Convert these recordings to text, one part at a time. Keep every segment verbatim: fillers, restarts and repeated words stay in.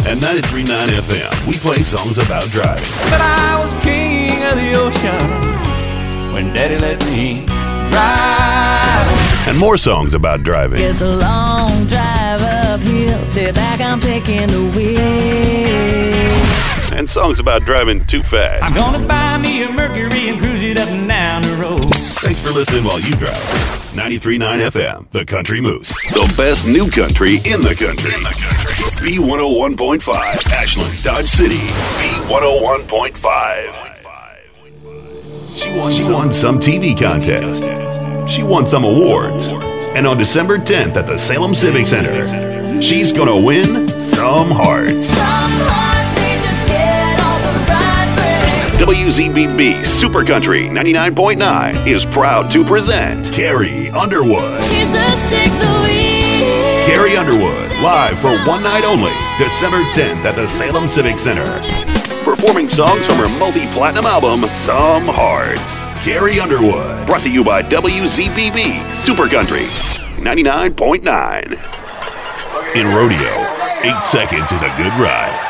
At ninety-three point nine F M, we play songs about driving. But I was king of the ocean when Daddy let me drive. And more songs about driving. It's a long drive uphill. Sit back, I'm taking the wheel. And songs about driving too fast. I'm gonna buy me a Mercury and cruise it up and down the road. Thanks for listening while you drive. ninety-three point nine F M, The Country Moose. The best new country in the country. In the country. B one oh one point five, Ashland, Dodge City. B one oh one point five. She won, she won some T V contest. She won some awards. And on December tenth at the Salem Civic Center, she's gonna win some hearts. Some hearts, they just get on the right way. W Z B B Super Country ninety-nine point nine is proud to present Carrie Underwood. Jesus, take the wheel. Carrie Underwood, live for one night only, December tenth at the Salem Civic Center. Performing songs from her multi-platinum album, Some Hearts. Carrie Underwood, brought to you by W Z B B Super Country ninety-nine point nine. In rodeo, eight seconds is a good ride.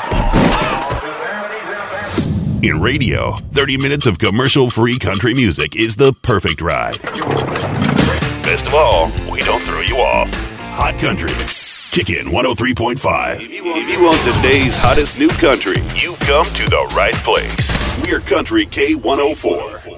In radio, thirty minutes of commercial-free country music is the perfect ride. Best of all, we don't throw you off. Hot Country. Kick in one oh three point five. If you want today's hottest new country, you've come to the right place. We're Country K one oh four.